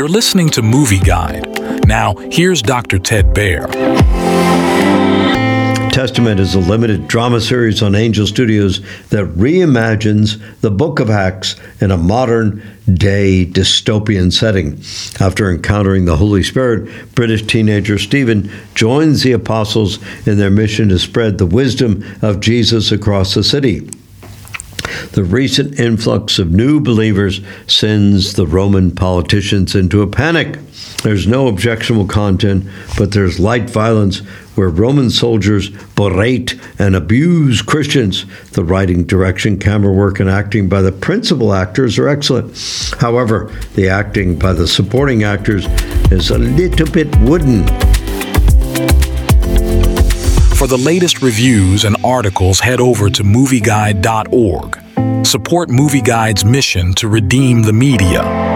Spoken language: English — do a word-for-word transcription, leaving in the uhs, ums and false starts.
You're listening to Movie Guide. Now, here's Doctor Ted Baehr. Testament is a limited drama series on Angel Studios that reimagines the Book of Acts in a modern-day dystopian setting. After encountering the Holy Spirit, British teenager Stephen joins the apostles in their mission to spread the wisdom of Jesus across the city. The recent influx of new believers sends the Roman politicians into a panic. There's no objectionable content, but there's light violence where Roman soldiers berate and abuse Christians. The writing, direction, camera work, and acting by the principal actors are excellent. However, the acting by the supporting actors is a little bit wooden. For the latest reviews and articles, head over to movie guide dot org. Support Movie Guide's mission to redeem the media.